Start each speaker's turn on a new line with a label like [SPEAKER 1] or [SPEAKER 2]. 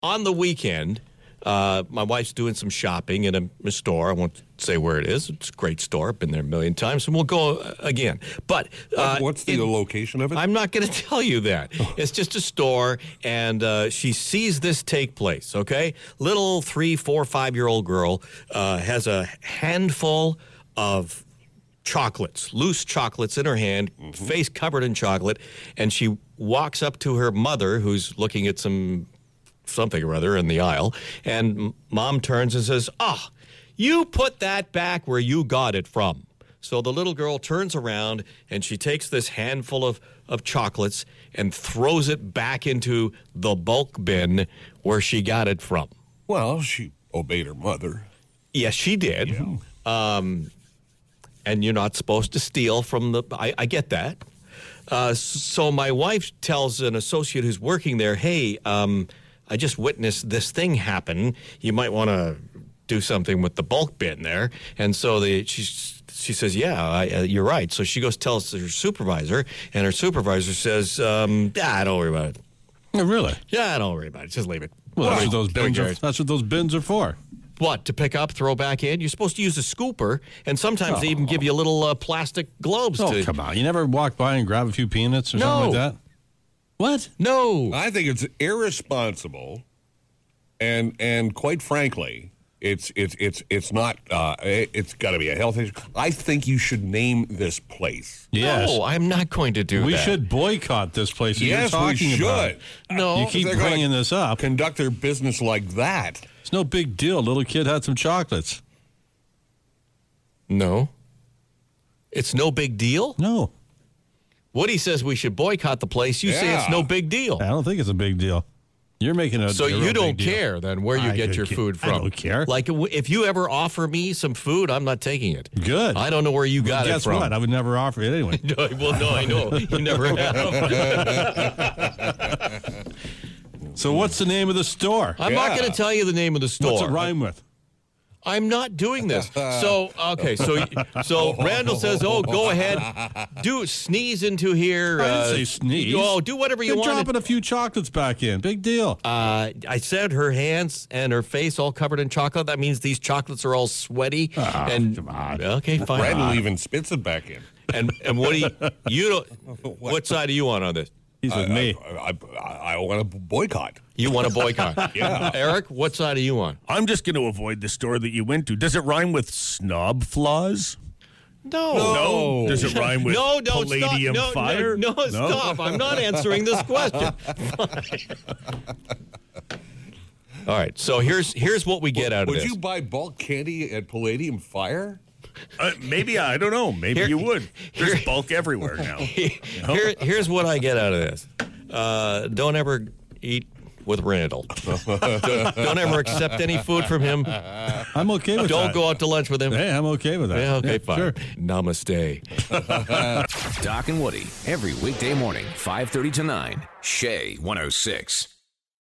[SPEAKER 1] on the weekend, my wife's doing some shopping in a store. I won't say where it is. It's a great store. I've been there a million times, and we'll go again. But
[SPEAKER 2] what's the location of it?
[SPEAKER 1] I'm not going to tell you that. It's just a store, and she sees this take place, okay? Little 3, 4, 5-year-old girl has a handful of chocolates, loose chocolates in her hand, face covered in chocolate, and she walks up to her mother, who's looking at something or other in the aisle, and Mom turns and says, you put that back where you got it from. So the little girl turns around, and she takes this handful of chocolates and throws it back into the bulk bin where she got it from.
[SPEAKER 2] Well, she obeyed her mother.
[SPEAKER 1] Yes, she did.
[SPEAKER 2] Yeah.
[SPEAKER 1] And you're not supposed to steal from I get that. So my wife tells an associate who's working there, hey, I just witnessed this thing happen. You might want to do something with the bulk bin there. And so she says, you're right. So she goes tells her supervisor, and her supervisor says, don't worry about it.
[SPEAKER 3] Oh, really?
[SPEAKER 1] Yeah, don't worry about it. Just leave it.
[SPEAKER 3] Well, that's what those bins are for.
[SPEAKER 1] What, to pick up, throw back in? You're supposed to use a scooper, and sometimes they even give you little plastic globes.
[SPEAKER 3] Oh, come on. You never walk by and grab a few peanuts or something like that? What?
[SPEAKER 1] No.
[SPEAKER 2] I think it's irresponsible, and quite frankly, it's not. It's got to be a health issue. I think you should name this place.
[SPEAKER 3] Yes.
[SPEAKER 1] No, I'm not going to do that.
[SPEAKER 3] We should boycott this place that
[SPEAKER 2] Yes,
[SPEAKER 3] you're talking
[SPEAKER 2] we should.
[SPEAKER 3] about.
[SPEAKER 1] No.
[SPEAKER 3] You keep
[SPEAKER 2] They're gonna
[SPEAKER 3] bringing this up.
[SPEAKER 2] Conduct their business like that.
[SPEAKER 3] It's no big deal. Little kid had some chocolates.
[SPEAKER 1] No. It's no big deal?
[SPEAKER 3] No.
[SPEAKER 1] Woody says we should boycott the place. You say it's no big deal.
[SPEAKER 3] I don't think it's a big deal. You're making
[SPEAKER 1] So you don't care then where you get your food from.
[SPEAKER 3] I don't care.
[SPEAKER 1] Like if you ever offer me some food, I'm not taking it.
[SPEAKER 3] Good.
[SPEAKER 1] I don't know where you got it from.
[SPEAKER 3] Guess what? I would never offer it anyway.
[SPEAKER 1] Well, no, I know. You never have.
[SPEAKER 3] So what's the name of the store?
[SPEAKER 1] I'm not going to tell you the name of the store.
[SPEAKER 3] What's it rhyme with?
[SPEAKER 1] I'm not doing this. So Randall says, go ahead. Sneeze into here.
[SPEAKER 3] I didn't say sneeze.
[SPEAKER 1] Do whatever you
[SPEAKER 3] You're
[SPEAKER 1] want.
[SPEAKER 3] dropping a few chocolates back in. Big deal.
[SPEAKER 1] I said her hands and her face all covered in chocolate. That means these chocolates are all sweaty.
[SPEAKER 3] Come on.
[SPEAKER 1] Okay, fine.
[SPEAKER 2] Randall even spits it back in.
[SPEAKER 1] And what what side are you on this?
[SPEAKER 3] He's with me.
[SPEAKER 2] I want to boycott.
[SPEAKER 1] You want to boycott?
[SPEAKER 2] Yeah.
[SPEAKER 1] Eric, what side are you on?
[SPEAKER 4] I'm just going to avoid the store that you went to. Does it rhyme with snob flaws?
[SPEAKER 1] No.
[SPEAKER 4] Does it rhyme with palladium fire?
[SPEAKER 1] No, stop. I'm not answering this question. All right, so here's what we get out of this.
[SPEAKER 2] Would you buy bulk candy at Palladium Fire?
[SPEAKER 4] Maybe, I don't know. Maybe you would. There's bulk everywhere now.
[SPEAKER 1] Here's what I get out of this. Don't ever eat with Randall. Don't ever accept any food from him.
[SPEAKER 3] I'm okay with that.
[SPEAKER 1] Don't go out to lunch with him.
[SPEAKER 3] Hey, I'm okay with that.
[SPEAKER 1] Yeah, okay, fine.
[SPEAKER 3] Sure.
[SPEAKER 1] Namaste.
[SPEAKER 5] Doc and Woody, every weekday morning, 5:30 to 9. Shea 106.